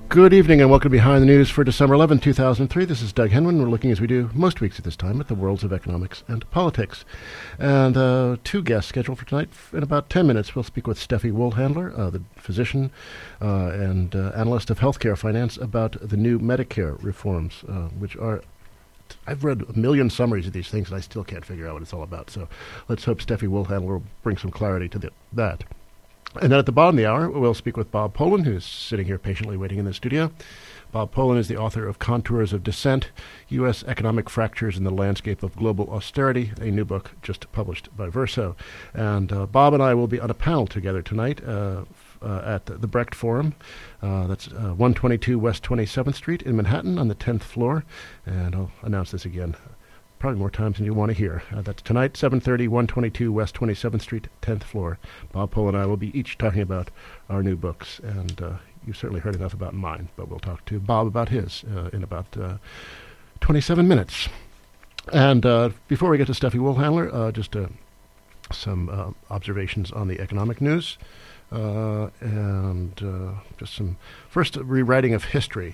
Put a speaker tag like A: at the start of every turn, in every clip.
A: Good evening and welcome to Behind the News for December 11, 2003. This is Doug Henman. We're looking, as we do most weeks at this time, at the worlds of economics and politics. And two guests scheduled for tonight. In about 10 minutes, we'll speak with Steffi Wohlhandler, the physician and analyst of healthcare finance, about the new Medicare reforms, which are... I've read a million summaries of these things, and I still can't figure out what it's all about. So let's hope Steffi Wohlhandler will bring some clarity to that. And then at the bottom of the hour, we'll speak with Bob Poland, who's sitting here patiently waiting in the studio. Bob Poland is the author of Contours of Dissent, U.S. Economic Fractures in the Landscape of Global Austerity, a new book just published by Verso. And Bob and I will be on a panel together tonight at the Brecht Forum. That's 122 West 27th Street in Manhattan on the 10th floor. And I'll announce this again probably more times than you want to hear. That's tonight, 7:30, 122 West 27th Street, 10th floor. Bob Poland and I will be each talking about our new books, and you've certainly heard enough about mine, but we'll talk to Bob about his in about 27 minutes. And before we get to Steffi Wohlhandler, just some observations on the economic news, and just some first rewriting of history.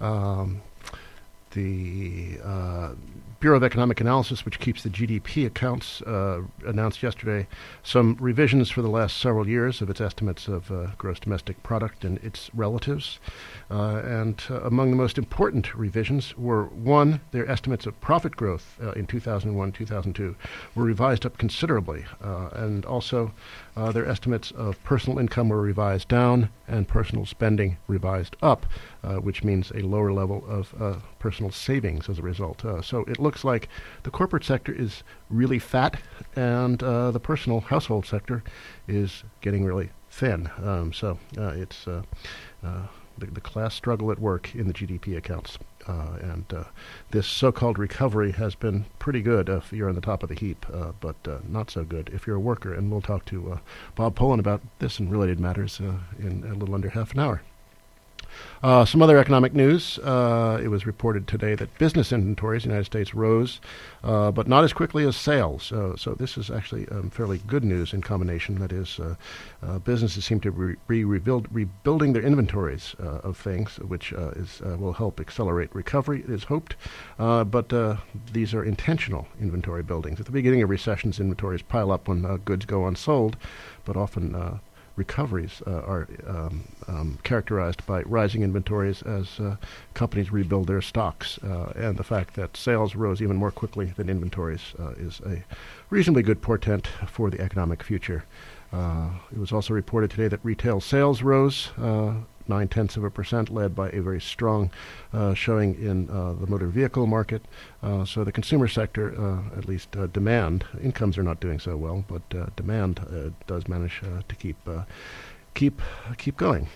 A: The Bureau of Economic Analysis, which keeps the GDP accounts, announced yesterday some revisions for the last several years of its estimates of gross domestic product and its relatives. And among the most important revisions were, one, their estimates of profit growth in 2001-2002 were revised up considerably, and also their estimates of personal income were revised down and personal spending revised up, which means a lower level of personal savings as a result. So it looks like the corporate sector is really fat, and the personal household sector is getting really thin. So it's the class struggle at work in the GDP accounts. And this so-called recovery has been pretty good if you're on the top of the heap, but not so good if you're a worker. And we'll talk to Bob Poland about this and related matters in a little under half an hour. Some other economic news. It was reported today that business inventories in the United States rose, but not as quickly as sales. So this is actually fairly good news in combination. That is, businesses seem to be rebuilding their inventories of things, which will help accelerate recovery, it is hoped. But these are intentional inventory buildings. At the beginning of recessions, inventories pile up when goods go unsold, but often recoveries are characterized by rising inventories as companies rebuild their stocks. And the fact that sales rose even more quickly than inventories is a reasonably good portent for the economic future. It was also reported today that retail sales rose 0.9%, led by a very strong showing in the motor vehicle market. So the consumer sector, at least demand, incomes are not doing so well, but demand does manage to keep going.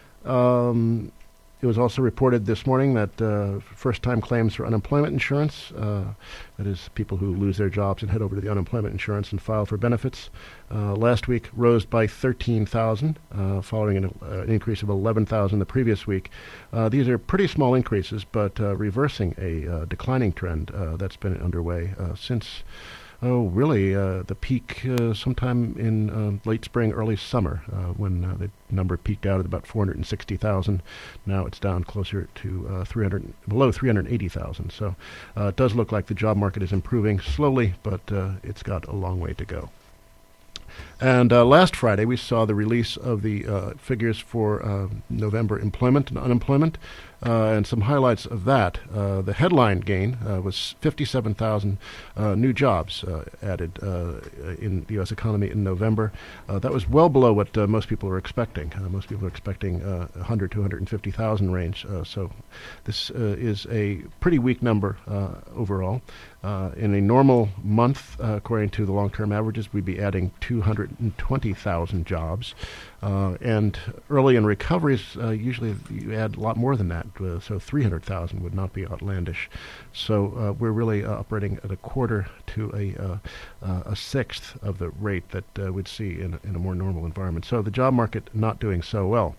A: It was also reported this morning that first-time claims for unemployment insurance, that is, people who lose their jobs and head over to the unemployment insurance and file for benefits, last week rose by 13,000, following an increase of 11,000 the previous week. These are pretty small increases, but reversing a declining trend that's been underway since the peak sometime in late spring, early summer, when the number peaked out at about 460,000. Now it's down closer to below 380,000. So it does look like the job market is improving slowly, but it's got a long way to go. And last Friday, we saw the release of the figures for November employment and unemployment, and some highlights of that. The headline gain was 57,000 new jobs added in the U.S. economy in November. That was well below what most people were expecting. Most people are expecting 100 to 150,000 range. So this is a pretty weak number overall. In a normal month, according to the long-term averages, we'd be adding 220,000 jobs. And early in recoveries, usually you add a lot more than that. So 300,000 would not be outlandish. So we're really operating at a quarter to a sixth of the rate that we'd see in a more normal environment. So the job market not doing so well.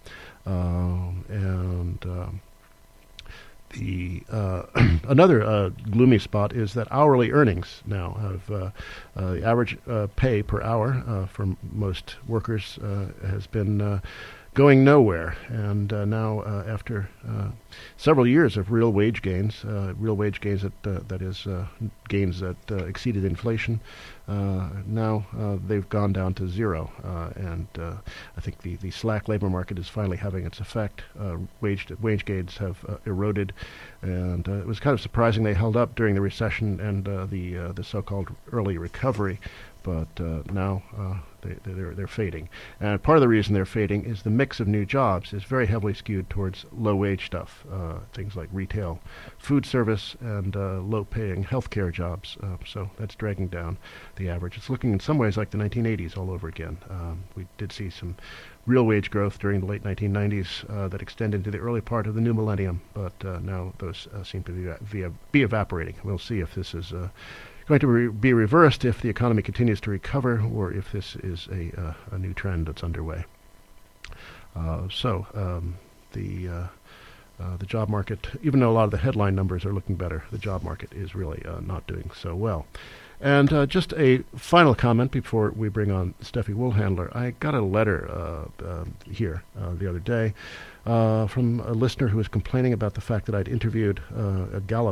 A: Another gloomy spot is that hourly earnings now have the average pay per hour for most workers has been going nowhere. And now, after several years of real wage gains that is gains that exceeded inflation, now they've gone down to zero. And I think the slack labor market is finally having its effect. Wage gains have eroded, and it was kind of surprising they held up during the recession and the so-called early recovery. But now they're fading. And part of the reason they're fading is the mix of new jobs is very heavily skewed towards low-wage stuff, things like retail, food service, and low-paying healthcare jobs. So that's dragging down the average. It's looking in some ways like the 1980s all over again. We did see some real wage growth during the late 1990s that extended into the early part of the new millennium, but now those seem to be evaporating. We'll see if this is going to be reversed if the economy continues to recover, or if this is a new trend that's underway. The job market, even though a lot of the headline numbers are looking better, the job market is really not doing so well. And just a final comment before we bring on Steffi Woolhandler. I got a letter here the other day from a listener who was complaining about the fact that I'd interviewed a Gallup,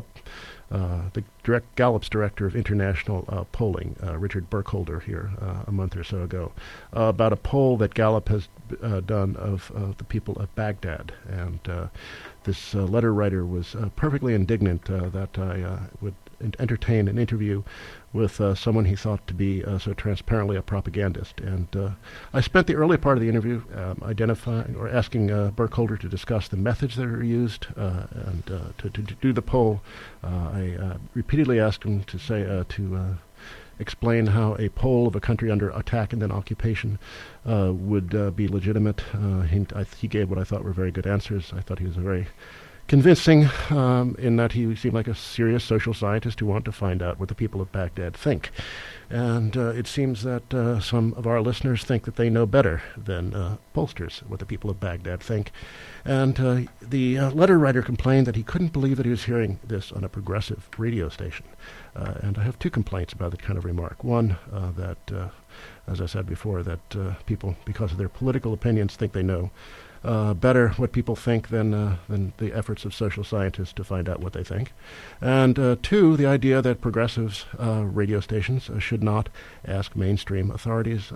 A: Gallup's director of international polling, Richard Burkholder, here a month or so ago, about a poll that Gallup has done of the people of Baghdad. And this letter writer was perfectly indignant that I would entertain an interview with someone he thought to be so transparently a propagandist. And I spent the early part of the interview identifying or asking Burkholder to discuss the methods that are used and to do the poll. I repeatedly asked him to say to explain how a poll of a country under attack and then occupation would be legitimate. He gave what I thought were very good answers. I thought he was very convincing in that he seemed like a serious social scientist who wanted to find out what the people of Baghdad think. And it seems that some of our listeners think that they know better than pollsters what the people of Baghdad think. And the letter writer complained that he couldn't believe that he was hearing this on a progressive radio station. And I have two complaints about that kind of remark. One, that, as I said before, that people, because of their political opinions, think they know better what people think than the efforts of social scientists to find out what they think. And two, the idea that progressives radio stations should not ask mainstream authorities,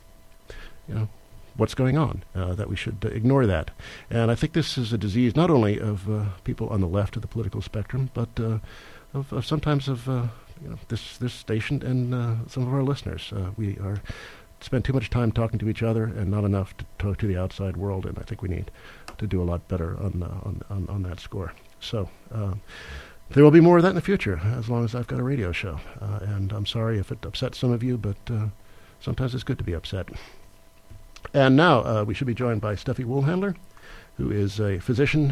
A: what's going on, that we should ignore that. And I think this is a disease not only of people on the left of the political spectrum, but of sometimes of this station and some of our listeners. We spend too much time talking to each other and not enough to talk to the outside world, and I think we need to do a lot better on that score. So there will be more of that in the future, as long as I've got a radio show. And I'm sorry if it upsets some of you, but sometimes it's good to be upset. And now we should be joined by Steffi Woolhandler, who is a physician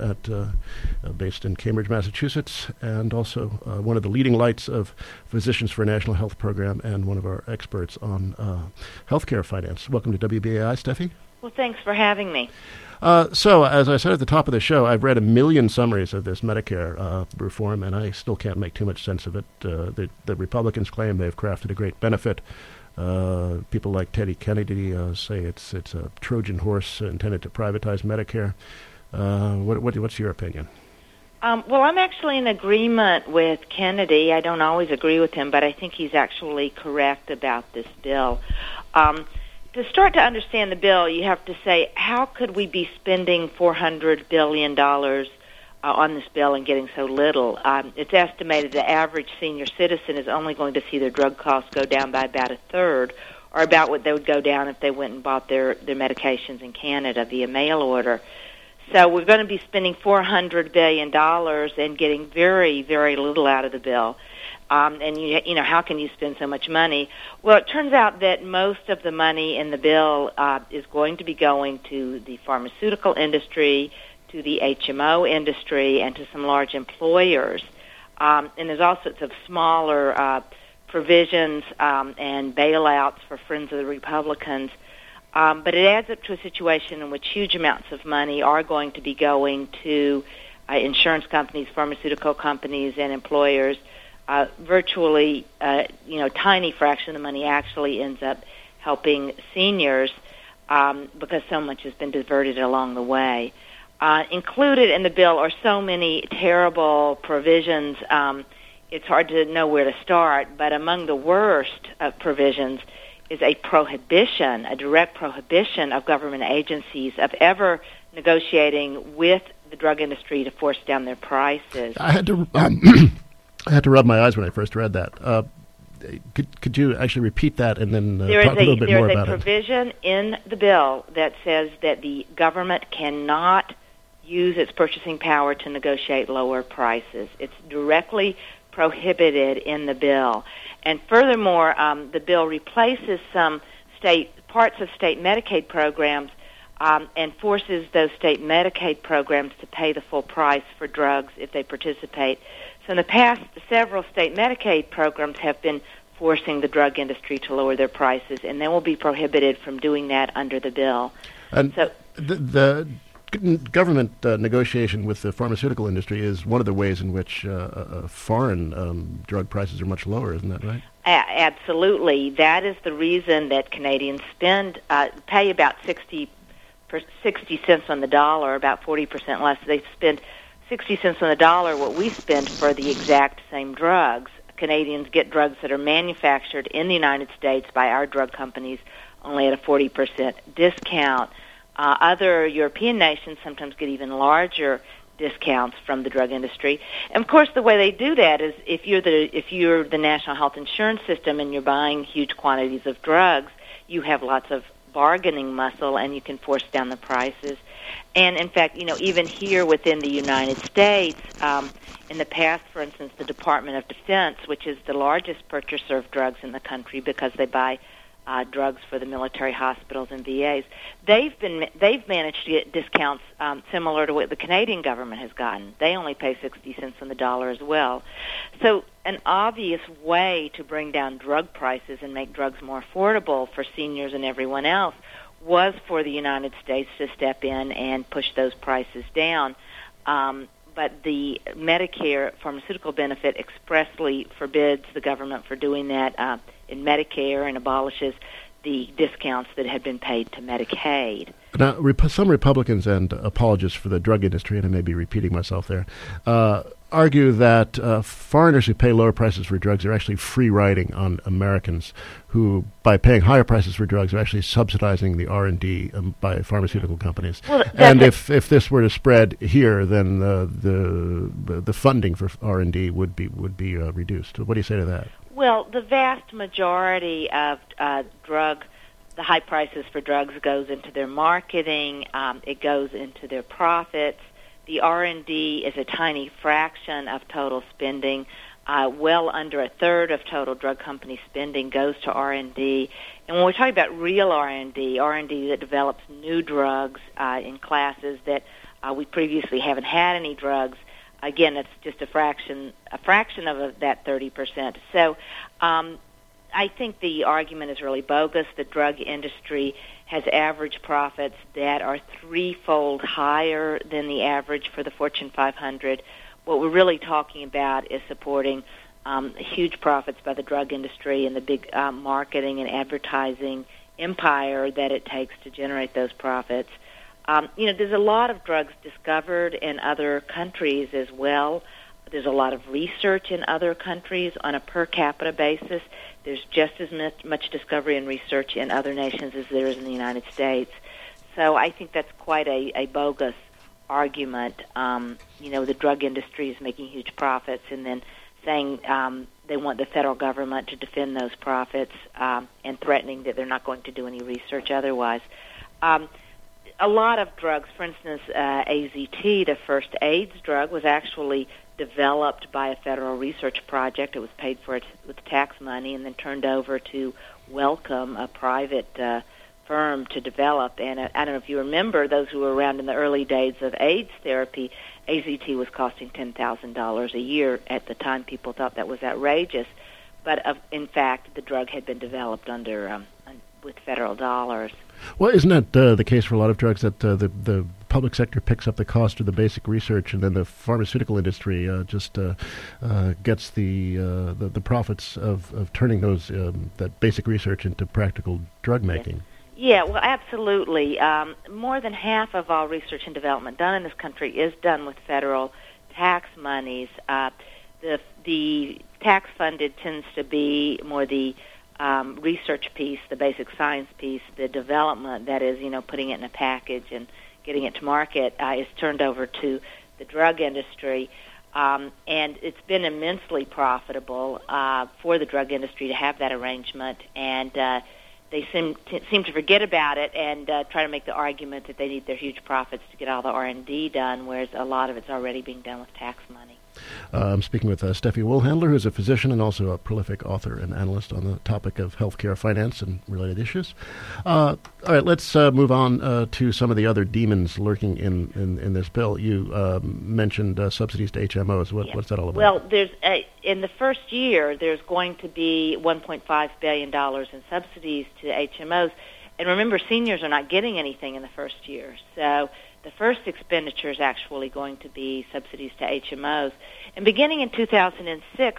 A: based in Cambridge, Massachusetts, and also one of the leading lights of Physicians for a National Health Program and one of our experts on healthcare finance. Welcome to WBAI, Steffi.
B: Well, thanks for having me.
A: So, as I said at the top of the show, I've read 1 million summaries of this Medicare reform, and I still can't make too much sense of it. The Republicans claim they've crafted a great benefit. People like Teddy Kennedy say it's a Trojan horse intended to privatize Medicare. What's your opinion?
B: Well, I'm actually in agreement with Kennedy. I don't always agree with him, but I think he's actually correct about this bill. To start to understand the bill, you have to say, how could we be spending $400 billion on this bill and getting so little? It's estimated the average senior citizen is only going to see their drug costs go down by about a third, or about what they would go down if they went and bought their medications in Canada via mail order. So we're going to be spending $400 billion and getting very, very little out of the bill. And you know, how can you spend so much money? Well, it turns out that most of the money in the bill is going to be going to the pharmaceutical industry, to the HMO industry, and to some large employers. And there's all sorts of smaller provisions and bailouts for friends of the Republicans. But it adds up to a situation in which huge amounts of money are going to be going to insurance companies, pharmaceutical companies, and employers. Virtually, tiny fraction of the money actually ends up helping seniors. because so much has been diverted along the way. Included in the bill are so many terrible provisions. It's hard to know where to start, but among the worst provisions is a prohibition, a direct prohibition of government agencies of ever negotiating with the drug industry to force down their prices.
A: I had to I had to rub my eyes when I first read that. Could you actually repeat that and then talk a little bit more about it?
B: There is a provision in the bill that says that the government cannot use its purchasing power to negotiate lower prices. It's directly prohibited in the bill. And furthermore, the bill replaces some parts of state Medicaid programs and forces those state Medicaid programs to pay the full price for drugs if they participate. So in the past, several state Medicaid programs have been forcing the drug industry to lower their prices, and they will be prohibited from doing that under the bill.
A: And so the government negotiation with the pharmaceutical industry is one of the ways in which foreign drug prices are much lower, isn't that right?
B: Absolutely. That is the reason that Canadians pay about 60 cents on the dollar, about 40% less. They spend 60 cents on the dollar what we spend for the exact same drugs. Canadians get drugs that are manufactured in the United States by our drug companies only at a 40% discount. Other European nations sometimes get even larger discounts from the drug industry. And of course, the way they do that is if you're the National Health Insurance System and you're buying huge quantities of drugs, you have lots of bargaining muscle and you can force down the prices. And in fact, even here within the United States, in the past, for instance, the Department of Defense, which is the largest purchaser of drugs in the country because they buy drugs for the military hospitals and VAs, they've managed to get discounts similar to what the Canadian government has gotten. They only pay 60 cents on the dollar as well. So an obvious way to bring down drug prices and make drugs more affordable for seniors and everyone else was for the United States to step in and push those prices down. But the Medicare pharmaceutical benefit expressly forbids the government for doing that in Medicare and abolishes the discounts that had been paid to Medicaid.
A: Now, some Republicans and apologists for the drug industry, and I may be repeating myself there, argue that foreigners who pay lower prices for drugs are actually free riding on Americans who, by paying higher prices for drugs, are actually subsidizing the R&D by pharmaceutical companies.
B: Well,
A: and if this were to spread here, then the funding for R&D would be reduced. What do you say to that?
B: Well, the vast majority of the high prices for drugs goes into their marketing. It goes into their profits. The R&D is a tiny fraction of total spending. Well under a third of total drug company spending goes to R&D. And when we're talking about real R&D that develops new drugs in classes that we previously haven't had any drugs, again, it's just a fraction of that 30%. So I think the argument is really bogus. The drug industry has average profits that are threefold higher than the average for the Fortune 500. What we're really talking about is supporting huge profits by the drug industry and the big marketing and advertising empire that it takes to generate those profits. There's a lot of drugs discovered in other countries as well. There's a lot of research in other countries on a per capita basis. There's just as much discovery and research in other nations as there is in the United States. So I think that's quite a bogus argument. The drug industry is making huge profits and then saying they want the federal government to defend those profits and threatening that they're not going to do any research otherwise. A lot of drugs, for instance, AZT, the first AIDS drug, was actually developed by a federal research project. It was paid for with tax money and then turned over to Wellcome, a private firm, to develop. And I don't know if you remember, those who were around in the early days of AIDS therapy, AZT was costing $10,000 a year. At the time, people thought that was outrageous. But in fact, the drug had been developed with federal dollars.
A: Well, isn't that the case for a lot of drugs, that the public sector picks up the cost of the basic research, and then the pharmaceutical industry just gets the profits of turning that basic research into practical drug making?
B: Yeah, well, absolutely. More than half of all research and development done in this country is done with federal tax monies. The tax-funded tends to be more the research piece, the basic science piece. The development, that is, putting it in a package and getting it to market, is turned over to the drug industry. And it's been immensely profitable for the drug industry to have that arrangement, and they seem to forget about it and try to make the argument that they need their huge profits to get all the R&D done, whereas a lot of it's already being done with tax money.
A: I'm speaking with Steffi Wohlhandler, who is a physician and also a prolific author and analyst on the topic of healthcare finance and related issues. All right, let's move on to some of the other demons lurking in this bill. You mentioned subsidies to HMOs. What's that all about?
B: Well, there's in the first year, there's going to be $1.5 billion in subsidies to HMOs. And remember, seniors are not getting anything in the first year. So the first expenditure is actually going to be subsidies to HMOs. And beginning in 2006,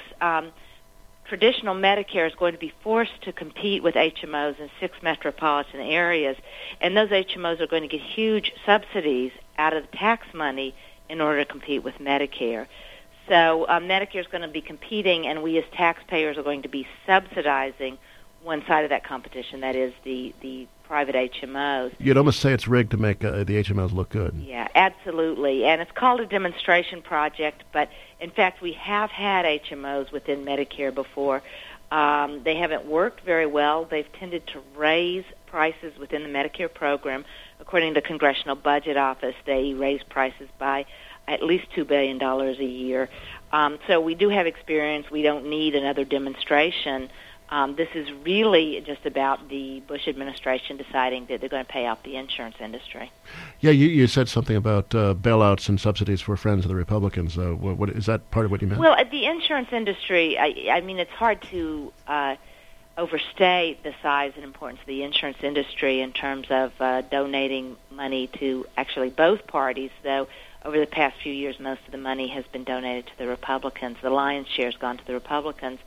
B: traditional Medicare is going to be forced to compete with HMOs in 6 metropolitan areas. And those HMOs are going to get huge subsidies out of the tax money in order to compete with Medicare. So Medicare is going to be competing, and we as taxpayers are going to be subsidizing one side of that competition, that is the private HMOs.
A: You'd almost say it's rigged to make the HMOs look good.
B: Yeah, absolutely. And it's called a demonstration project, but in fact we have had HMOs within Medicare before. They haven't worked very well. They've tended to raise prices within the Medicare program. According to the Congressional Budget Office, they raise prices by at least $2 billion a year. So we do have experience. We don't need another demonstration. This is really just about the Bush administration deciding that they're going to pay off the insurance industry.
A: Yeah, you said something about bailouts and subsidies for friends of the Republicans. What is that part of what you meant?
B: Well, the insurance industry, I mean, it's hard to overstate the size and importance of the insurance industry in terms of donating money to actually both parties, though over the past few years most of the money has been donated to the Republicans. The lion's share has gone to the Republicans.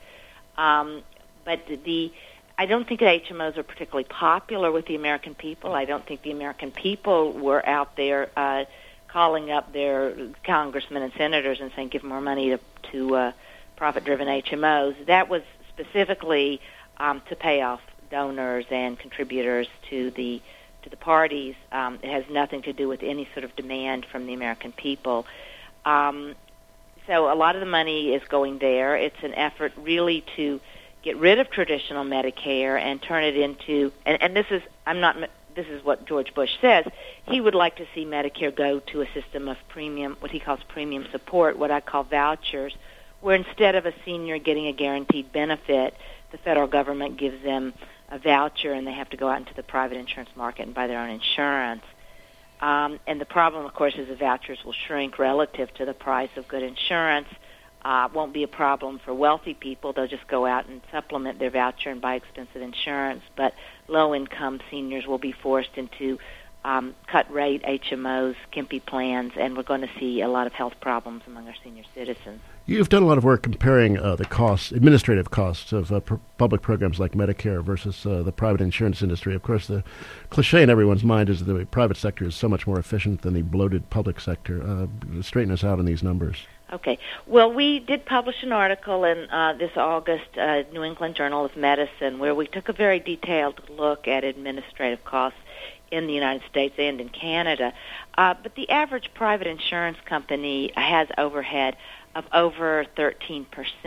B: But I don't think that HMOs are particularly popular with the American people. I don't think the American people were out there calling up their congressmen and senators and saying, give more money to profit-driven HMOs. That was specifically to pay off donors and contributors to the parties. It has nothing to do with any sort of demand from the American people. So a lot of the money is going there. It's an effort really to get rid of traditional Medicare and turn it into, and this is what George Bush says. He would like to see Medicare go to a system of premium, what he calls premium support, what I call vouchers, where instead of a senior getting a guaranteed benefit, the federal government gives them a voucher and they have to go out into the private insurance market and buy their own insurance. And the problem, of course, is the vouchers will shrink relative to the price of good insurance. Won't be a problem for wealthy people. They'll just go out and supplement their voucher and buy expensive insurance. But low-income seniors will be forced into cut-rate HMOs, skimpy plans, and we're going to see a lot of health problems among our senior citizens.
A: You've done a lot of work comparing the costs, administrative costs of public programs like Medicare versus the private insurance industry. Of course, the cliche in everyone's mind is that the private sector is so much more efficient than the bloated public sector. Straighten us out on these numbers.
B: Okay. Well, we did publish an article in this August New England Journal of Medicine where we took a very detailed look at administrative costs in the United States and in Canada. But the average private insurance company has overhead of over 13%.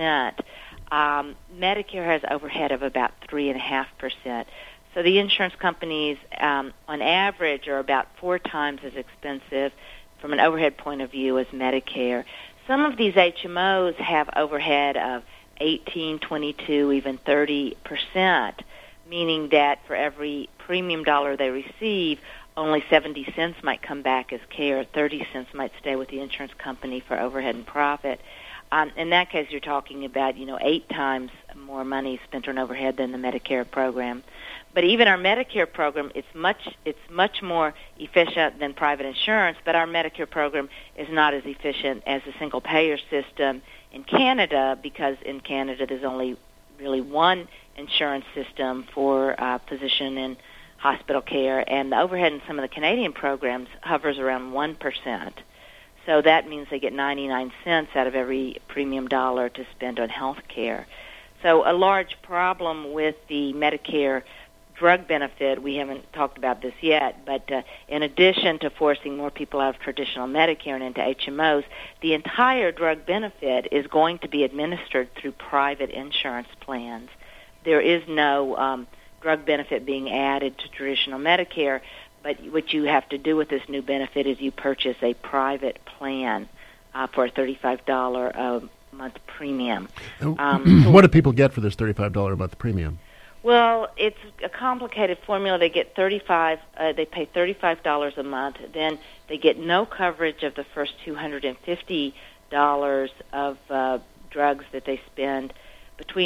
B: Medicare has overhead of about 3.5%. So the insurance companies, on average, are about 4 times as expensive from an overhead point of view as Medicare. Some of these HMOs have overhead of 18, 22, even 30%, meaning that for every premium dollar they receive, only 70 cents might come back as care, 30 cents might stay with the insurance company for overhead and profit. In that case, you're talking about 8 times more money spent on overhead than the Medicare program. But even our Medicare program, it's much more efficient than private insurance, but our Medicare program is not as efficient as the single-payer system in Canada, because in Canada there's only really one insurance system for physician and hospital care, and the overhead in some of the Canadian programs hovers around 1%. So that means they get 99 cents out of every premium dollar to spend on health care. So a large problem with the Medicare drug benefit, we haven't talked about this yet, but in addition to forcing more people out of traditional Medicare and into HMOs, the entire drug benefit is going to be administered through private insurance plans. There is no drug benefit being added to traditional Medicare, but what you have to do with this new benefit is you purchase a private plan for a $35 a month premium.
A: What do people get for this $35 a month premium?
B: Well, it's a complicated formula. They get they pay $35 a month. Then they get no coverage of the first $250 of drugs that they spend. Between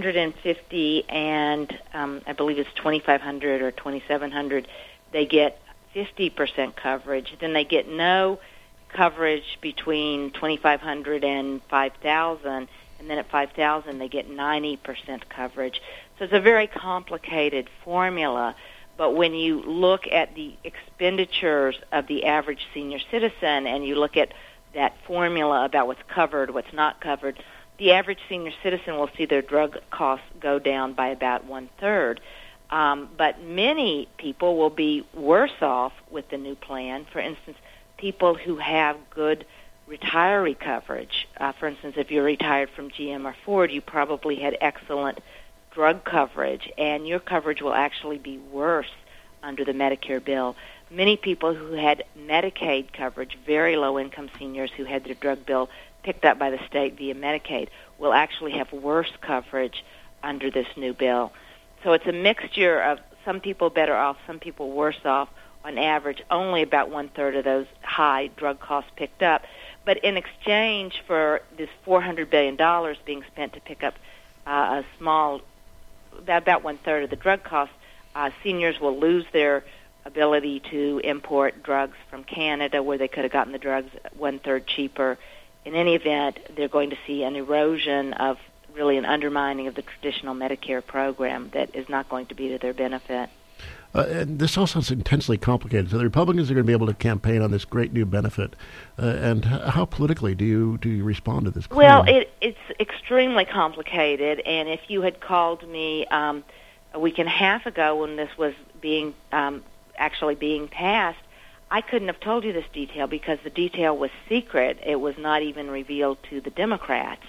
B: $250 and I believe it's $2,500 or $2,700, they get 50% coverage. Then they get no coverage between $2,500 and $5,000, and then at $5,000 they get 90% coverage. So it's a very complicated formula, but when you look at the expenditures of the average senior citizen and you look at that formula about what's covered, what's not covered, the average senior citizen will see their drug costs go down by about one-third. But many people will be worse off with the new plan. For instance, people who have good retiree coverage. For instance, if you're retired from GM or Ford, you probably had excellent drug coverage, and your coverage will actually be worse under the Medicare bill. Many people who had Medicaid coverage, very low-income seniors who had their drug bill picked up by the state via Medicaid, will actually have worse coverage under this new bill. So it's a mixture of some people better off, some people worse off. On average, only about one-third of those high drug costs picked up. But in exchange for this $400 billion being spent to pick up a small, about one-third of the drug costs, seniors will lose their ability to import drugs from Canada where they could have gotten the drugs one-third cheaper. In any event, they're going to see an erosion of really an undermining of the traditional Medicare program that is not going to be to their benefit.
A: And this all sounds intensely complicated. So the Republicans are going to be able to campaign on this great new benefit. And how politically do you respond to this claim?
B: Well, it's extremely complicated. And if you had called me a week and a half ago when this was being actually being passed, I couldn't have told you this detail because the detail was secret. It was not even revealed to the Democrats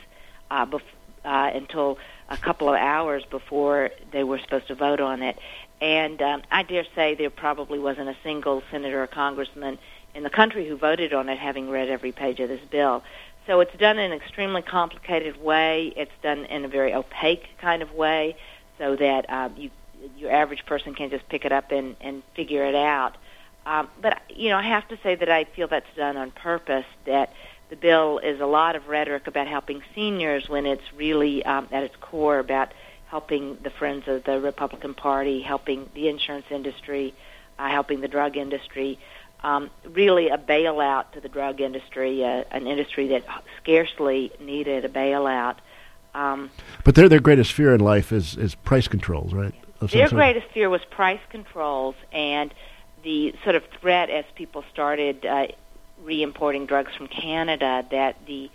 B: until a couple of hours before they were supposed to vote on it. And I dare say there probably wasn't a single senator or congressman in the country who voted on it having read every page of this bill. So it's done in an extremely complicated way. It's done in a very opaque kind of way so that your average person can just pick it up and figure it out. But, I have to say that I feel that's done on purpose, that the bill is a lot of rhetoric about helping seniors when it's really at its core about helping the friends of the Republican Party, helping the insurance industry, helping the drug industry, really a bailout to the drug industry, an industry that scarcely needed a bailout.
A: But their greatest fear in life is price controls, right?
B: Their greatest fear was price controls and the sort of threat as people started re-importing drugs from Canada that the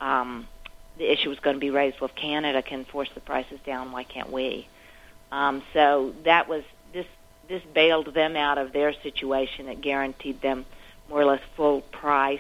B: issue was going to be raised, well, if Canada can force the prices down, why can't we? So that was this bailed them out of their situation. It guaranteed them more or less full price.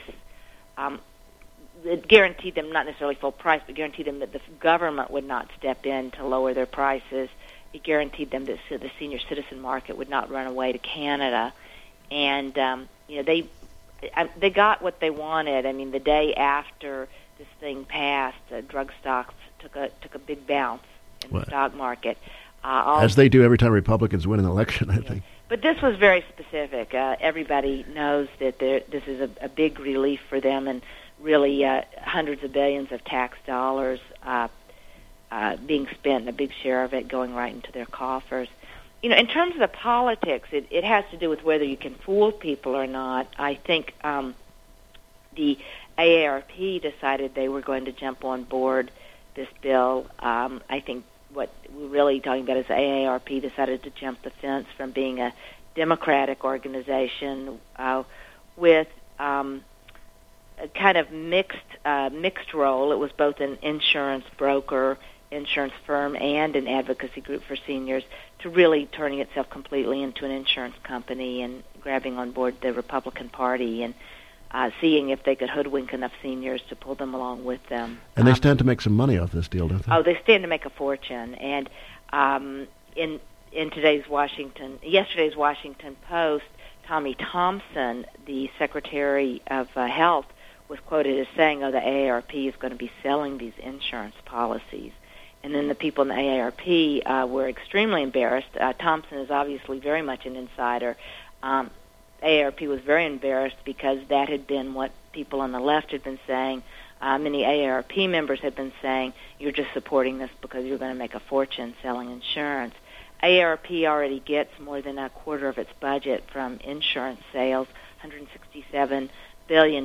B: It guaranteed them not necessarily full price, but guaranteed them that the government would not step in to lower their prices. It guaranteed them that the senior citizen market would not run away to Canada. And they got what they wanted. I mean, the day after this thing passed, drug stocks took a big bounce in the stock market.
A: As they do every time Republicans win an election, I think.
B: But this was very specific. Everybody knows that this is a big relief for them, and really hundreds of billions of tax dollars being spent, and a big share of it going right into their coffers. In terms of the politics, it has to do with whether you can fool people or not. I think the AARP decided they were going to jump on board this bill. I think what we're really talking about is the AARP decided to jump the fence from being a Democratic organization with a kind of mixed role. It was both an insurance broker, insurance firm, and an advocacy group for seniors, to really turning itself completely into an insurance company and grabbing on board the Republican Party and seeing if they could hoodwink enough seniors to pull them along with them.
A: And they stand to make some money off this deal, don't they?
B: Oh, they stand to make a fortune. And in yesterday's Washington Post, Tommy Thompson, the Secretary of Health, was quoted as saying, the AARP is going to be selling these insurance policies. And then the people in the AARP were extremely embarrassed. Thompson is obviously very much an insider. AARP was very embarrassed because that had been what people on the left had been saying. Many AARP members had been saying, you're just supporting this because you're going to make a fortune selling insurance. AARP already gets more than a quarter of its budget from insurance sales, $167 million,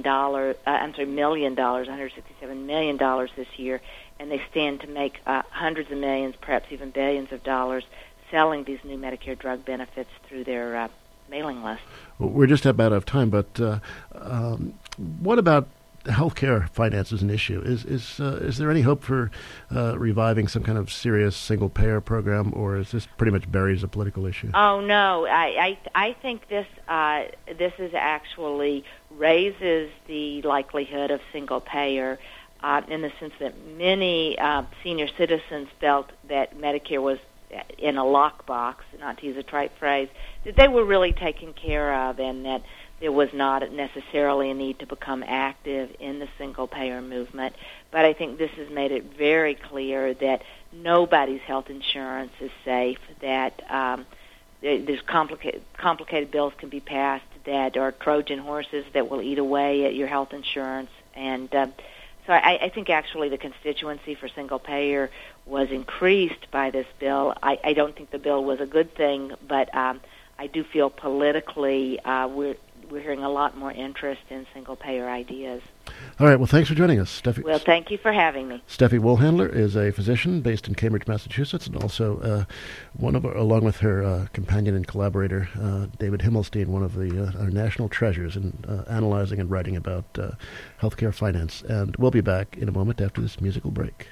B: $167 million this year, and they stand to make hundreds of millions, perhaps even billions of dollars, selling these new Medicare drug benefits through their mailing list.
A: Well, we're just about out of time, but what about healthcare finance as an issue? Is there any hope for reviving some kind of serious single-payer program, or is this pretty much buried as a political issue?
B: Oh no, I think this is actually raises the likelihood of single-payer in the sense that many senior citizens felt that Medicare was in a lockbox, not to use a trite phrase, that they were really taken care of, and that there was not necessarily a need to become active in the single-payer movement. But I think this has made it very clear that nobody's health insurance is safe, that there's complicated bills can be passed that are Trojan horses that will eat away at your health insurance. And so I think actually the constituency for single-payer was increased by this bill. I don't think the bill was a good thing, but I do feel politically we're hearing a lot more interest in single-payer ideas.
A: All right. Well, thanks for joining us, Steffi.
B: Well, thank you for having me.
A: Steffi Wohlhandler is a physician based in Cambridge, Massachusetts, and also along with her companion and collaborator, David Himmelstein, one of our national treasures in analyzing and writing about healthcare finance. And we'll be back in a moment after this musical break.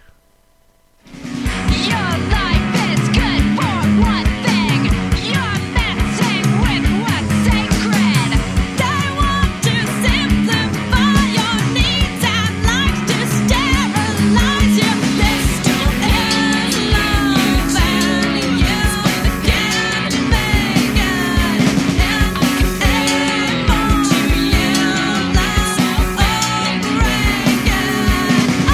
C: Your life is good for one thing. You're messing with what's sacred. They want to simplify your needs and like to sterilize you. This still is love and you can't make it. And able to you like so break it.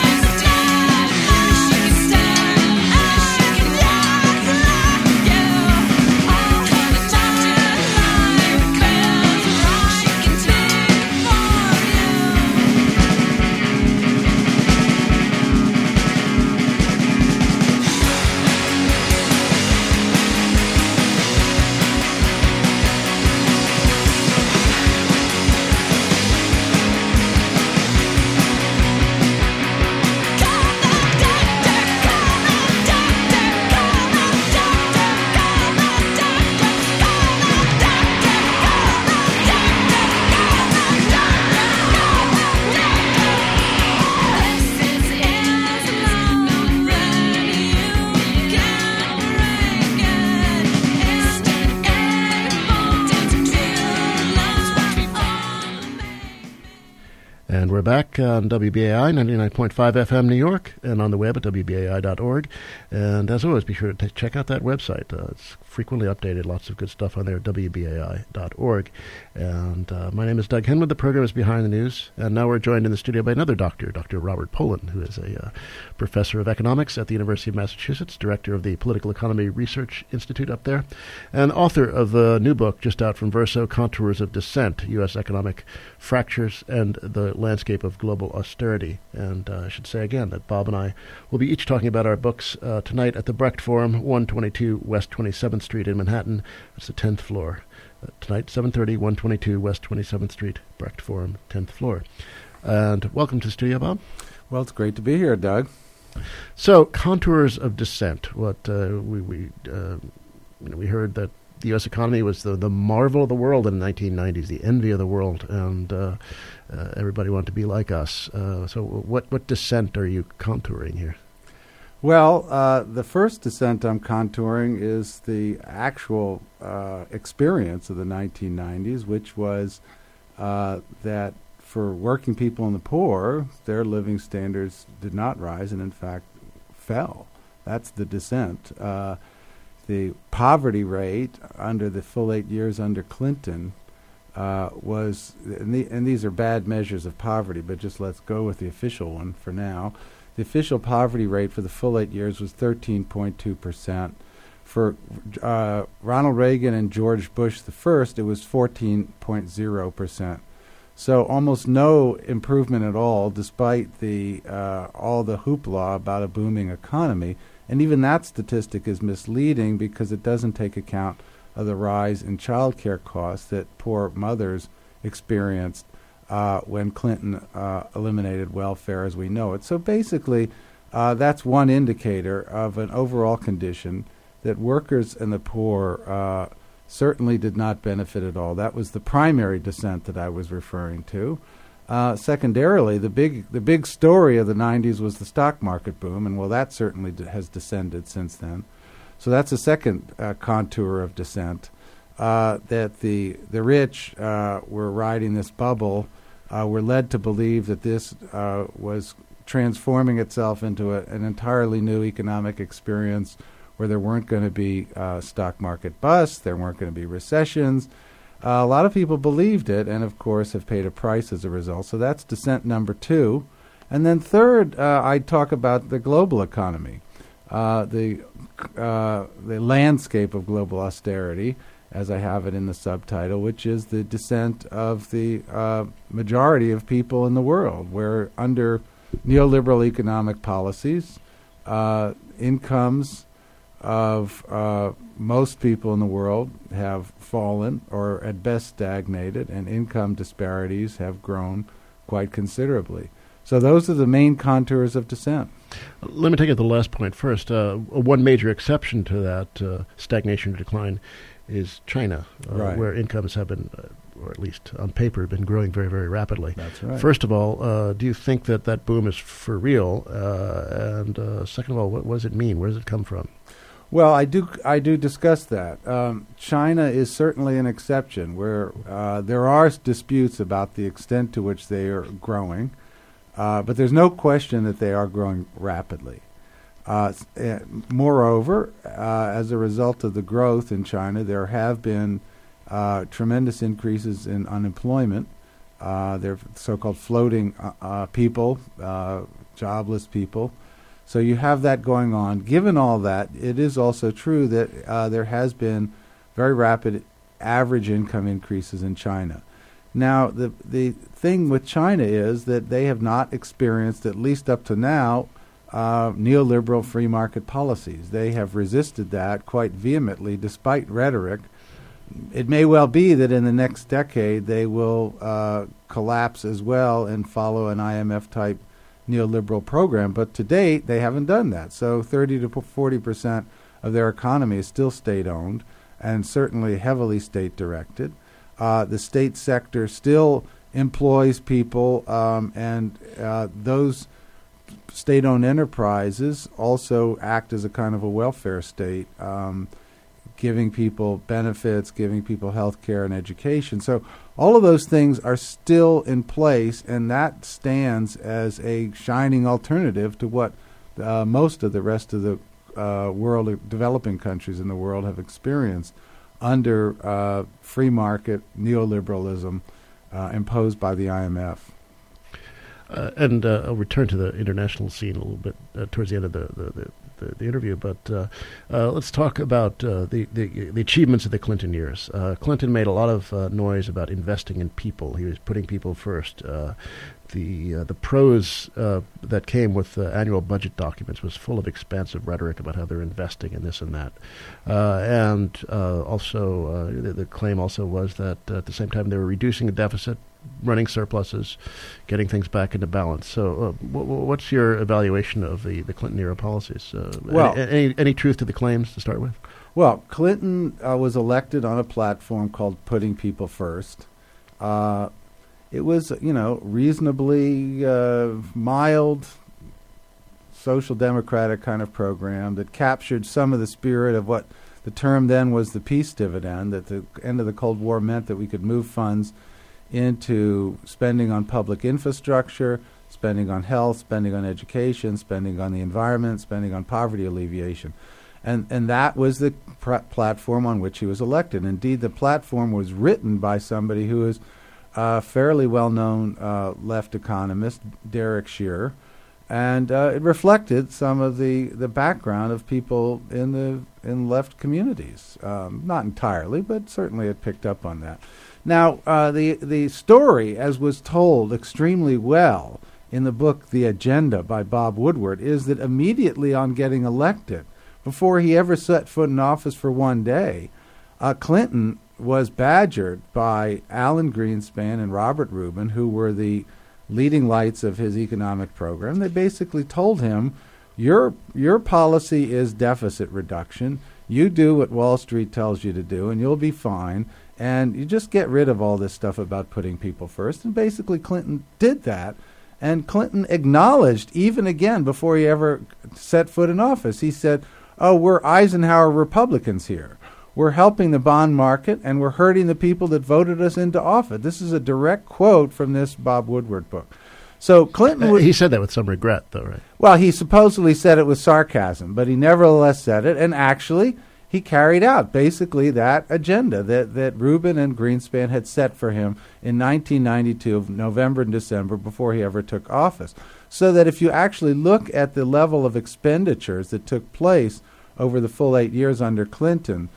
A: And we're back on WBAI 99.5 FM New York and on the web at WBAI.org. And as always, be sure to check out that website. It's frequently updated, lots of good stuff on there at WBAI.org. And my name is Doug Henwood. The program is Behind the News. And now we're joined in the studio by another doctor, Dr. Robert Pollin, who is a professor of economics at the University of Massachusetts, director of the Political Economy Research Institute up there, and author of the new book just out from Verso, Contours of Dissent, U.S. Economic Fractures and the Landscape of Global Austerity. And I should say again that Bob and I will be each talking about our books tonight at the Brecht Forum, 122 West 27th Street in Manhattan. It's the 10th floor. Tonight, 7:30, 122 West 27th Street, Brecht Forum, 10th floor. And welcome to the studio, Bob.
D: Well, it's great to be here, Doug.
A: So, contours of dissent. What we heard that the U.S. economy was the marvel of the world in the 1990s, the envy of the world, and everybody wanted to be like us. So, what dissent are you contouring here?
D: Well, the first dissent I'm contouring is the actual experience of the 1990s, which was that for working people and the poor, their living standards did not rise and, in fact, fell. That's the dissent. The poverty rate under the full 8 years under Clinton was, and these are bad measures of poverty, but just let's go with the official one for now. The official poverty rate for the full 8 years was 13.2%. For Ronald Reagan and George Bush the first, it was 14.0%. So almost no improvement at all, despite all the hoopla about a booming economy. And even that statistic is misleading because it doesn't take account of the rise in child care costs that poor mothers experienced when Clinton eliminated welfare as we know it. So basically, that's one indicator of an overall condition that workers and the poor certainly did not benefit at all. That was the primary dissent that I was referring to. Secondarily, the big story of the 90s was the stock market boom, and well, that certainly has descended since then. So that's a second contour of dissent, that the rich were riding this bubble, were led to believe that this was transforming itself into an entirely new economic experience where there weren't going to be stock market busts, there weren't going to be recessions. A lot of people believed it and, of course, have paid a price as a result. So that's dissent number two. And then third, I'd talk about the global economy, the landscape of global austerity, as I have it in the subtitle, which is the dissent of the majority of people in the world, where under neoliberal economic policies, incomes of most people in the world have fallen or at best stagnated, and income disparities have grown quite considerably. So those are the main contours of dissent.
A: Let me take it to the last point first. One major exception to that stagnation or decline is China,
D: Right.
A: where incomes have been, or at least on paper, been growing very, very rapidly.
D: That's right.
A: First of all, do you think that boom is for real? And second of all, what does it mean? Where does it come from?
D: Well, I do discuss that. China is certainly an exception where there are disputes about the extent to which they are growing, but there's no question that they are growing rapidly. Moreover, as a result of the growth in China, there have been tremendous increases in unemployment. They're so-called floating people, jobless people. So you have that going on. Given all that, it is also true that there has been very rapid average income increases in China. Now, the thing with China is that they have not experienced, at least up to now, neoliberal free market policies. They have resisted that quite vehemently, despite rhetoric. It may well be that in the next decade they will collapse as well and follow an IMF-type neoliberal program, but to date they haven't done that. So 30 to 40% of their economy is still state-owned and certainly heavily state-directed. The state sector still employs people, and those state-owned enterprises also act as a kind of a welfare state, giving people benefits, giving people health care and education. So all of those things are still in place, and that stands as a shining alternative to what most of the rest of the world, developing countries in the world, have experienced under free market neoliberalism imposed by the IMF.
A: And I'll return to the international scene a little bit towards the end of the interview, but let's talk about the achievements of the Clinton years. Clinton made a lot of noise about investing in people. He was putting people first. The prose that came with annual budget documents was full of expansive rhetoric about how they're investing in this and that. And also, the claim also was that at the same time they were reducing the deficit, running surpluses, getting things back into balance. So what's your evaluation of the Clinton-era policies?
D: Well-
A: any truth to the claims to start with?
D: Well, Clinton was elected on a platform called Putting People First. It was, reasonably mild, social democratic kind of program that captured some of the spirit of what the term then was the peace dividend, that the end of the Cold War meant that we could move funds into spending on public infrastructure, spending on health, spending on education, spending on the environment, spending on poverty alleviation. And that was the platform on which he was elected. Indeed, the platform was written by somebody who is a fairly well-known left economist, Derek Shearer, and it reflected some of the background of people in left communities. Not entirely, but certainly it picked up on that. Now, the story, as was told extremely well in the book The Agenda by Bob Woodward, is that immediately on getting elected, before he ever set foot in office for one day, Clinton was badgered by Alan Greenspan and Robert Rubin, who were the leading lights of his economic program. They basically told him, your policy is deficit reduction. You do what Wall Street tells you to do, and you'll be fine. And you just get rid of all this stuff about putting people first. And basically Clinton did that. And Clinton acknowledged, even again, before he ever set foot in office, he said, we're Eisenhower Republicans here. We're helping the bond market, and we're hurting the people that voted us into office. This is a direct quote from this Bob Woodward book. So Clinton...
A: he said that with some regret, though, right?
D: Well, he supposedly said it with sarcasm, but he nevertheless said it, and actually he carried out basically that agenda that Rubin and Greenspan had set for him in 1992, of November and December, before he ever took office. So that if you actually look at the level of expenditures that took place over the full 8 years under Clinton,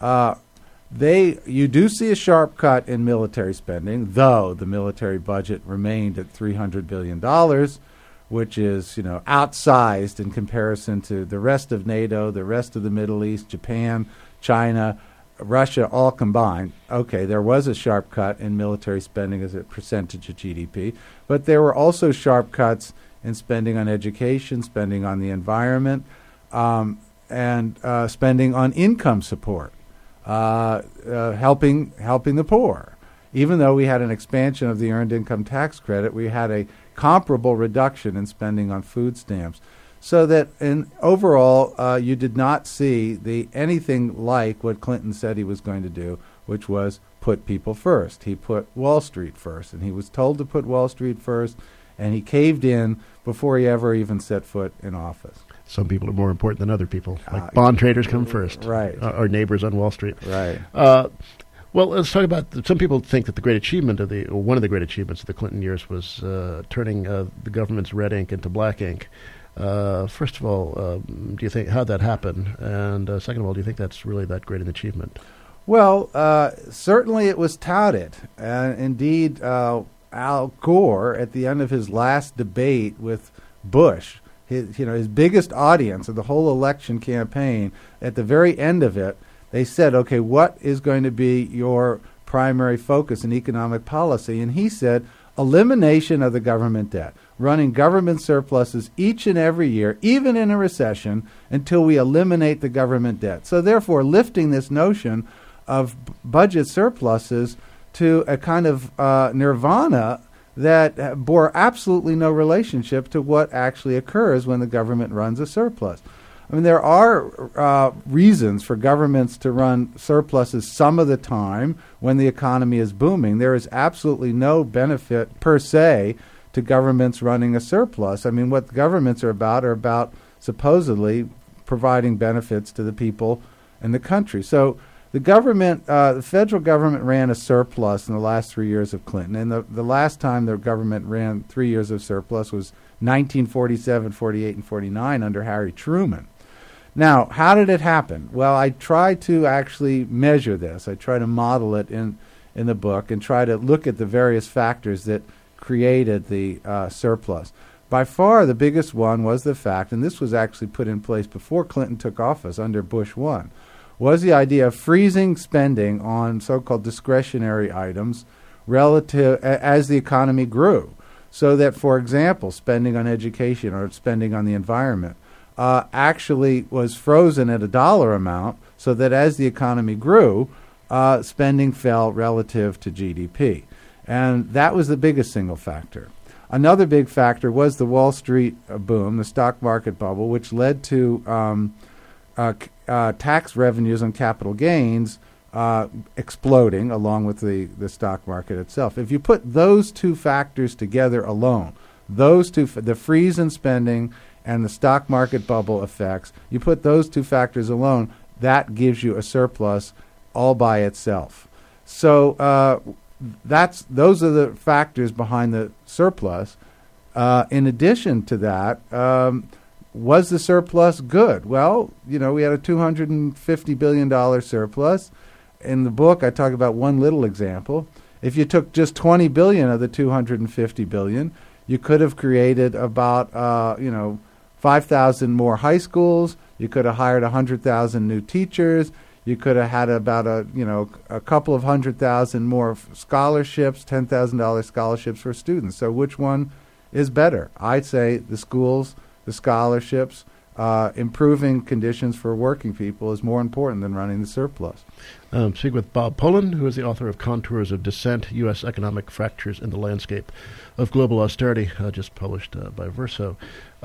D: you do see a sharp cut in military spending, though the military budget remained at $300 billion, which is, outsized in comparison to the rest of NATO, the rest of the Middle East, Japan, China, Russia, all combined. Okay, there was a sharp cut in military spending as a percentage of GDP, but there were also sharp cuts in spending on education, spending on the environment, and spending on income support. Helping the poor. Even though we had an expansion of the earned income tax credit, we had a comparable reduction in spending on food stamps. So that overall, you did not see anything like what Clinton said he was going to do, which was put people first. He put Wall Street first, and he was told to put Wall Street first, and he caved in before he ever even set foot in office.
A: Some people are more important than other people. Like bond traders come first.
D: Right.
A: Our neighbors on Wall Street.
D: Right.
A: Well, let's talk about, some people think that the great achievement one of the great achievements of the Clinton years was turning the government's red ink into black ink. First of all, do you think, how'd that happen? And second of all, do you think that's really that great an achievement?
D: Well, certainly it was touted. Indeed, Al Gore, at the end of his last debate with Bush, his biggest audience of the whole election campaign, at the very end of it, they said, okay, what is going to be your primary focus in economic policy? And he said, elimination of the government debt, running government surpluses each and every year, even in a recession, until we eliminate the government debt. So therefore, lifting this notion of budget surpluses to a kind of nirvana that bore absolutely no relationship to what actually occurs when the government runs a surplus. I mean, there are reasons for governments to run surpluses some of the time when the economy is booming. There is absolutely no benefit per se to governments running a surplus. I mean, what governments are about supposedly providing benefits to the people and the country. So the government, the federal government ran a surplus in the last 3 years of Clinton, and the last time the government ran 3 years of surplus was 1947, 48, and 49 under Harry Truman. Now, how did it happen? Well, I try to actually measure this. I try to model it in the book and try to look at the various factors that created the surplus. By far, the biggest one was the fact, and this was actually put in place before Clinton took office under Bush 1, was the idea of freezing spending on so-called discretionary items relative as the economy grew. So that, for example, spending on education or spending on the environment actually was frozen at a dollar amount, so that as the economy grew, spending fell relative to GDP. And that was the biggest single factor. Another big factor was the Wall Street boom, the stock market bubble, which led to tax revenues on capital gains exploding along with the stock market itself. If you put those two factors together alone, those two, the freeze in spending and the stock market bubble effects, you put those two factors alone, that gives you a surplus all by itself. So those are the factors behind the surplus. In addition to that, was the surplus good? Well, we had a $250 billion surplus. In the book, I talk about one little example. If you took just $20 billion of the $250 billion, you could have created about 5,000 more high schools. You could have hired 100,000 new teachers. You could have had about a couple of 100,000 more scholarships, $10,000 scholarships for students. So which one is better? I'd say the schools, the scholarships, improving conditions for working people is more important than running the surplus.
A: Speak with Bob Poland, who is the author of Contours of Dissent, U.S. Economic Fractures in the Landscape of Global Austerity, just published by Verso.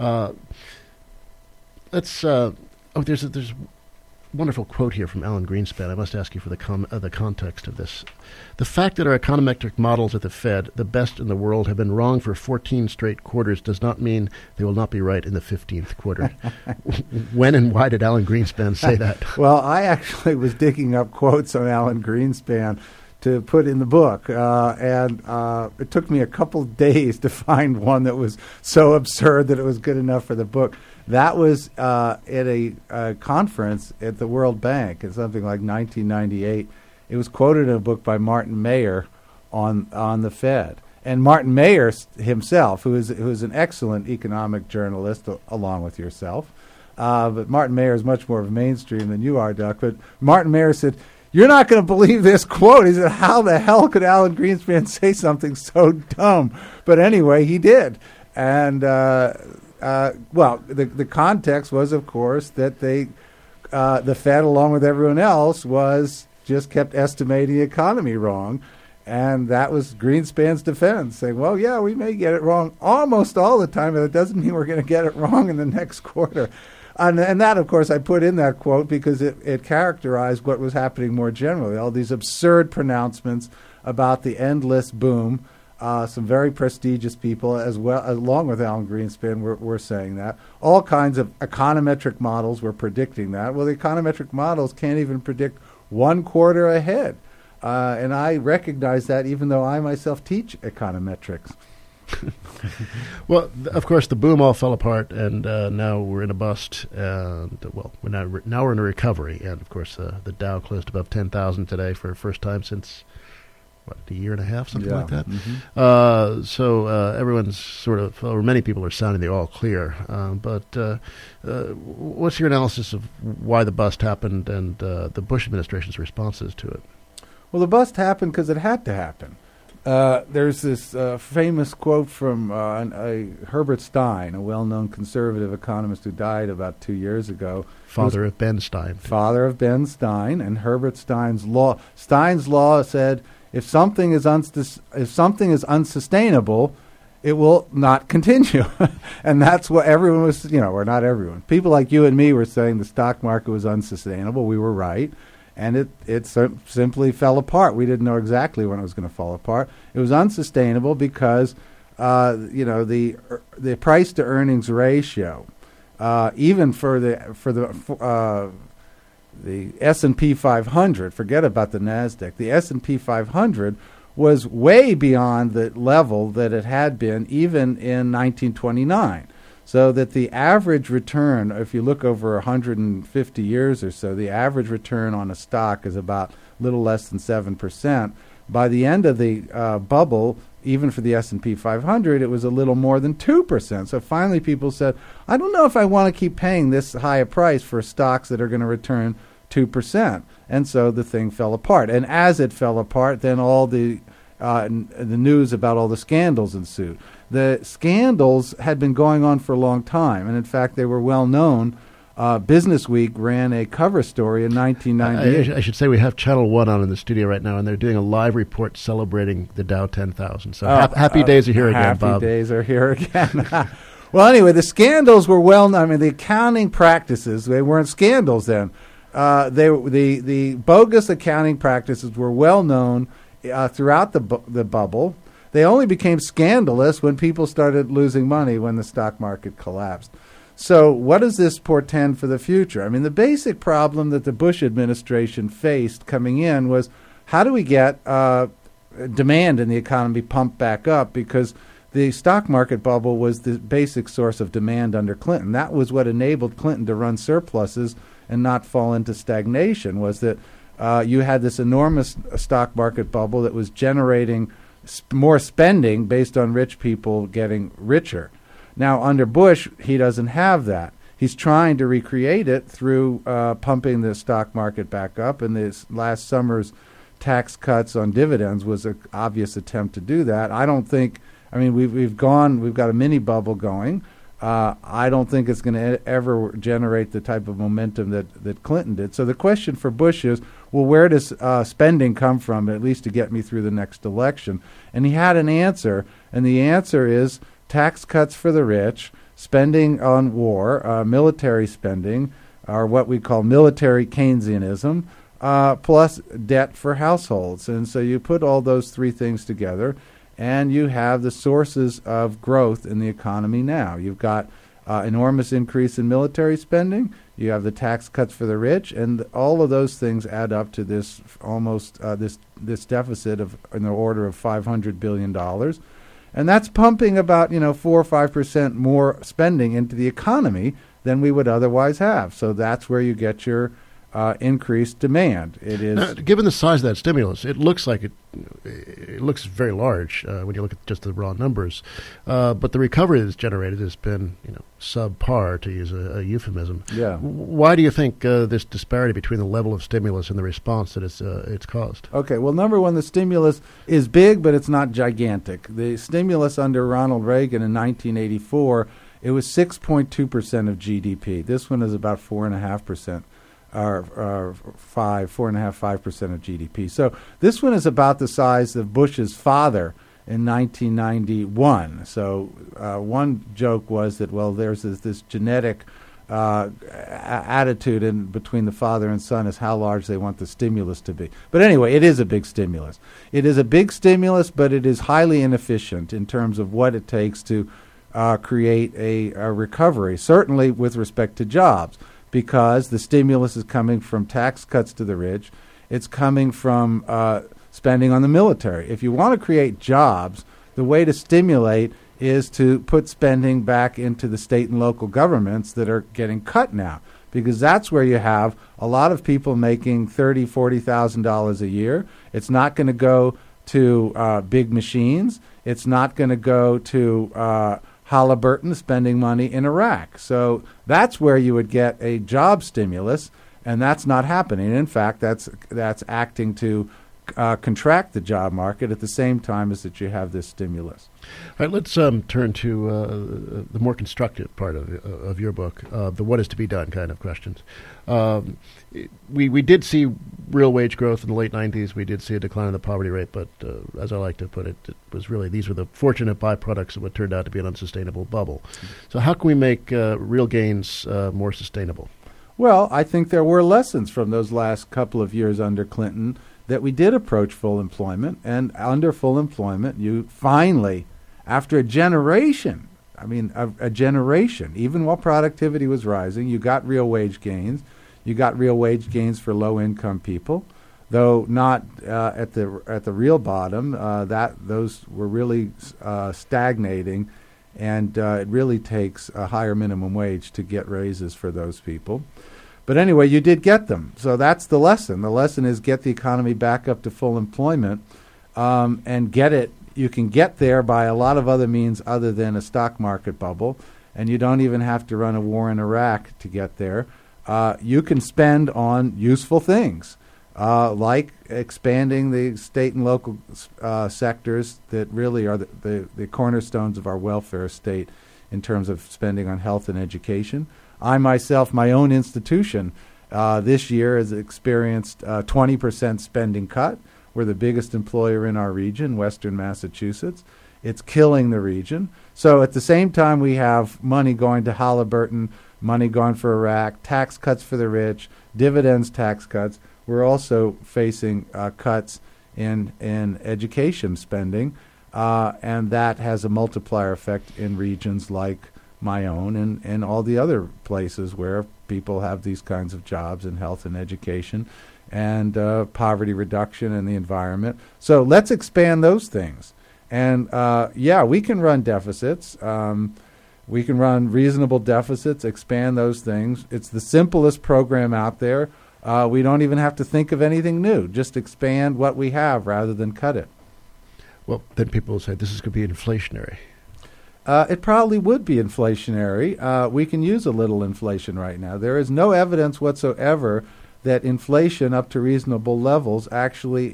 A: There's a wonderful quote here from Alan Greenspan. I must ask you for the context of this. The fact that our econometric models at the Fed, the best in the world, have been wrong for 14 straight quarters does not mean they will not be right in the 15th quarter. When and why did Alan Greenspan say that?
D: Well, I actually was digging up quotes on Alan Greenspan to put in the book, and it took me a couple days to find one that was so absurd that it was good enough for the book. That was at a conference at the World Bank in something like 1998. It was quoted in a book by Martin Mayer on the Fed. And Martin Mayer himself, who is an excellent economic journalist along with yourself, but Martin Mayer is much more of a mainstream than you are, Duck. But Martin Mayer said, "You're not going to believe this quote." He said, "How the hell could Alan Greenspan say something so dumb?" But anyway, he did. And the context was, of course, that the Fed, along with everyone else, just kept estimating the economy wrong, and that was Greenspan's defense, saying, "Well, yeah, we may get it wrong almost all the time, but it doesn't mean we're going to get it wrong in the next quarter." And that, of course, I put in that quote because it characterized what was happening more generally. All these absurd pronouncements about the endless boom. Some very prestigious people, as well, along with Alan Greenspan, were saying that. All kinds of econometric models were predicting that. Well, the econometric models can't even predict 1 quarter ahead. And I recognize that even though I myself teach econometrics.
A: Well, of course, the boom all fell apart, and now we're in a bust. And now we're in a recovery. And, of course, the Dow closed above 10,000 today for the first time since a year and a half, something like that. Mm-hmm. So everyone's sort of, or many people are sounding the all clear. But what's your analysis of why the bust happened and the Bush administration's responses to it?
D: Well, the bust happened because it had to happen. There's this famous quote from Herbert Stein, a well-known conservative economist who died about 2 years ago.
A: Father of Ben Stein.
D: Father of Ben Stein, and Herbert Stein's law. Stein's law said, if something is unsustainable, it will not continue. And that's what everyone was, or not everyone. People like you and me were saying the stock market was unsustainable. We were right. And it simply fell apart. We didn't know exactly when it was going to fall apart. It was unsustainable because, the price to earnings ratio, even for the S&P 500, forget about the NASDAQ, the S&P 500 was way beyond the level that it had been even in 1929. So that the average return, if you look over 150 years or so, the average return on a stock is about a little less than 7%. By the end of the bubble, even for the S&P 500, it was a little more than 2%. So finally people said, I don't know if I want to keep paying this high a price for stocks that are going to return 2%. And so the thing fell apart. And as it fell apart, then all the the news about all the scandals ensued. The scandals had been going on for a long time, and in fact, they were well known. Business Week ran a cover story in 1998.
A: I should say we have Channel 1 on in the studio right now, and they're doing a live report celebrating the Dow 10,000. So happy days are here again, Bob.
D: Happy days are here again. Well, anyway, the scandals were well known. I mean, the accounting practices, they weren't scandals then. The bogus accounting practices were well known throughout the bubble. They only became scandalous when people started losing money when the stock market collapsed. So what does this portend for the future? I mean, the basic problem that the Bush administration faced coming in was how do we get demand in the economy pumped back up, because the stock market bubble was the basic source of demand under Clinton. That was what enabled Clinton to run surpluses and not fall into stagnation, was that you had this enormous stock market bubble that was generating more spending based on rich people getting richer. Now, under Bush, he doesn't have that. He's trying to recreate it through pumping the stock market back up, and this last summer's tax cuts on dividends was an obvious attempt to do that. I don't think, I mean, we've got a mini bubble going. I don't think it's going to ever generate the type of momentum that Clinton did. So the question for Bush is, well, where does spending come from, at least to get me through the next election? And he had an answer, and the answer is tax cuts for the rich, spending on war, military spending, or what we call military Keynesianism, plus debt for households. And so you put all those three things together, and you have the sources of growth in the economy now. You've got enormous increase in military spending. You have the tax cuts for the rich, and all of those things add up to this almost this deficit of in the order of $500 billion. And that's pumping about 4 or 5% more spending into the economy than we would otherwise have. So that's where you get your increased demand. It is
A: now, given the size of that stimulus, it looks like it looks very large when you look at just the raw numbers. But the recovery that's generated has been subpar, to use a euphemism.
D: Yeah.
A: Why do you think this disparity between the level of stimulus and the response that it's caused?
D: Okay. Well, number one, the stimulus is big, but it's not gigantic. The stimulus under Ronald Reagan in 1984, it was 6.2% of GDP. This one is about 4.5%. Or 4.5% of GDP. So this one is about the size of Bush's father in 1991. So one joke was that, well, there's this genetic attitude in between the father and son as how large they want the stimulus to be. But anyway, it is a big stimulus. It is a big stimulus, but it is highly inefficient in terms of what it takes to create a recovery, certainly with respect to jobs, because the stimulus is coming from tax cuts to the rich. It's coming from spending on the military. If you want to create jobs, the way to stimulate is to put spending back into the state and local governments that are getting cut now, because that's where you have a lot of people making $30,000, $40,000 a year. It's not going to go to big machines. It's not going to go to Halliburton spending money in Iraq. So that's where you would get a job stimulus, and that's not happening. In fact, that's acting to contract the job market at the same time as that you have this stimulus.
A: All right, let's turn to the more constructive part of your book, the what is to be done kind of questions. We did see real wage growth in the late 90s. We did see a decline in the poverty rate, but as I like to put it, it was really these were the fortunate byproducts of what turned out to be an unsustainable bubble. So how can we make real gains more sustainable?
D: Well, I think there were lessons from those last couple of years under Clinton that we did approach full employment, and under full employment, you finally, after a generation, a generation, even while productivity was rising, you got real wage gains. You got real wage gains for low-income people, though not at the real bottom. Those were really stagnating, and it really takes a higher minimum wage to get raises for those people. But anyway, you did get them. So that's the lesson. The lesson is get the economy back up to full employment and get it. You can get there by a lot of other means other than a stock market bubble, and you don't even have to run a war in Iraq to get there. You can spend on useful things. like expanding the state and local sectors that really are the cornerstones of our welfare state in terms of spending on health and education. I myself, my own institution, this year has experienced 20% spending cut. We're the biggest employer in our region, Western Massachusetts. It's killing the region. So at the same time we have money going to Halliburton, money going for Iraq, tax cuts for the rich, dividends tax cuts, we're also facing cuts in education spending, and that has a multiplier effect in regions like my own and all the other places where people have these kinds of jobs in health and education and poverty reduction and the environment. So let's expand those things. And, we can run deficits. We can run reasonable deficits, expand those things. It's the simplest program out there. We don't even have to think of anything new. Just expand what we have rather than cut it.
A: Well, then people will say this is going to be inflationary.
D: It probably would be inflationary. We can use a little inflation right now. There is no evidence whatsoever that inflation up to reasonable levels actually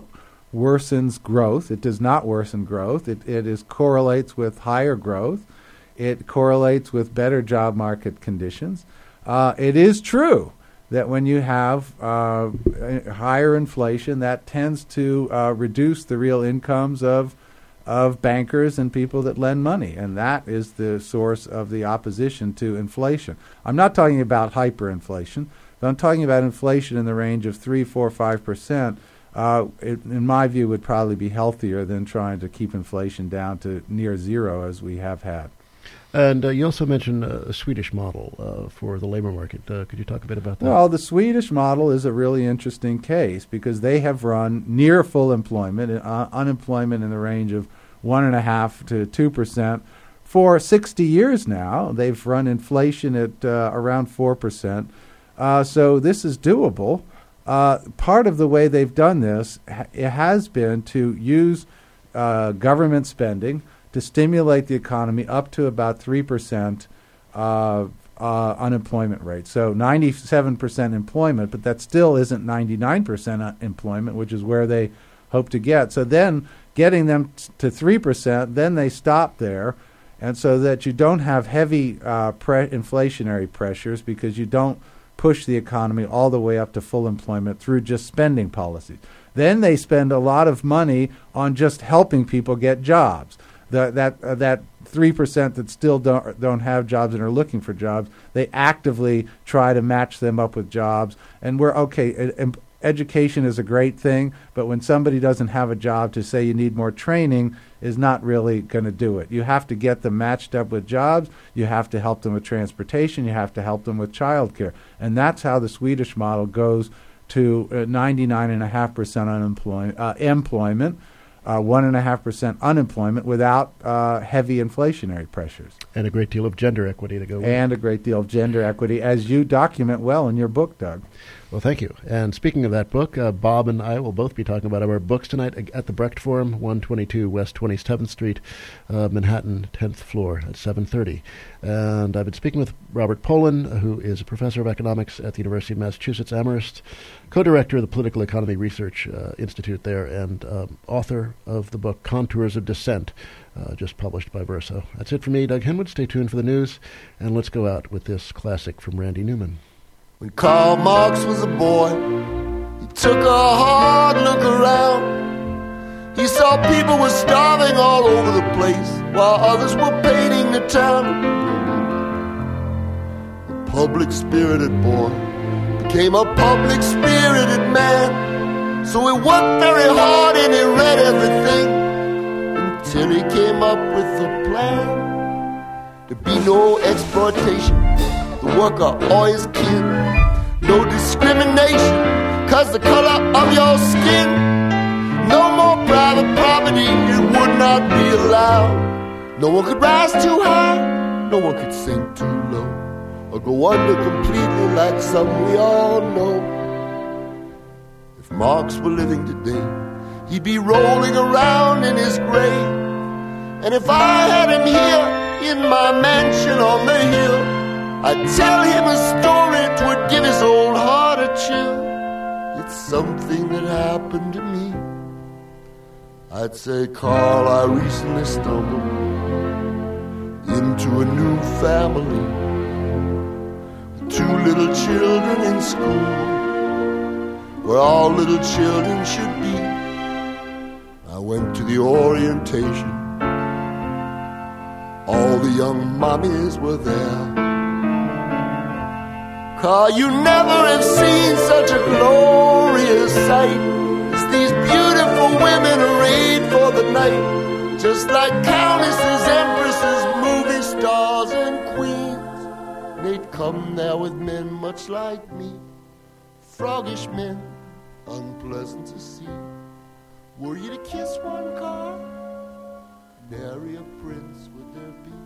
D: worsens growth. It does not worsen growth. It correlates with higher growth. It correlates with better job market conditions. It is true that when you have higher inflation, that tends to reduce the real incomes of bankers and people that lend money, and that is the source of the opposition to inflation. I'm not talking about hyperinflation, but I'm talking about inflation in the range of 3, 4, 5%. In my view, would probably be healthier than trying to keep inflation down to near zero as we have had.
A: And you also mentioned a Swedish model for the labor market. Could you talk a bit about that?
D: Well, the Swedish model is a really interesting case because they have run near full employment, unemployment in the range of 1.5% to 2%. For 60 years now, they've run inflation at around 4%. So this is doable. Part of the way they've done this it has been to use government spending to stimulate the economy up to about 3% unemployment rate. So 97% employment, but that still isn't 99% employment, which is where they hope to get. So then getting them to 3%, then they stop there, and so that you don't have heavy inflationary pressures because you don't push the economy all the way up to full employment through just spending policies. Then they spend a lot of money on just helping people get jobs. That 3% that still don't have jobs and are looking for jobs, they actively try to match them up with jobs. And we're okay. Education is a great thing, but when somebody doesn't have a job, to say you need more training is not really going to do it. You have to get them matched up with jobs. You have to help them with transportation. You have to help them with child care. And that's how the Swedish model goes to 99.5% employment, 1.5% unemployment without heavy inflationary pressures.
A: And a great deal of gender equity to go with.
D: And a great deal of gender equity, as you document well in your book, Doug.
A: Well, thank you. And speaking of that book, Bob and I will both be talking about our books tonight at the Brecht Forum, 122 West 27th Street, Manhattan, 10th floor at 7:30. And I've been speaking with Robert Pollin, who is a professor of economics at the University of Massachusetts Amherst, co-director of the Political Economy Research Institute there, and author of the book Contours of Dissent, just published by Verso. That's it for me, Doug Henwood. Stay tuned for the news, and let's go out with this classic from Randy Newman.
E: When Karl Marx was a boy, he took a hard look around. He saw people were starving all over the place, while others were painting the town. The public-spirited boy became a public-spirited man. So he worked very hard and he read everything until he came up with a plan. There'd be no exploitation, the worker or his kid. No discrimination, 'cause the color of your skin. No more private property, it would not be allowed. No one could rise too high, no one could sink too low, or go under completely like some we all know. If Marx were living today, he'd be rolling around in his grave. And if I had him here in my mansion on the hill, I'd tell him a story 'twould give his old heart a chill. It's something that happened to me, I'd say, Carl, I recently stumbled into a new family with 2 little children in school, where all little children should be. I went to the orientation. All the young mommies were there. Carl, you never have seen such a glorious sight as these beautiful women arrayed for the night, just like countesses, empresses, movie stars, and queens. They'd come there with men much like me, froggish men, unpleasant to see. Were you to kiss one, Carl? Nary a prince would there be.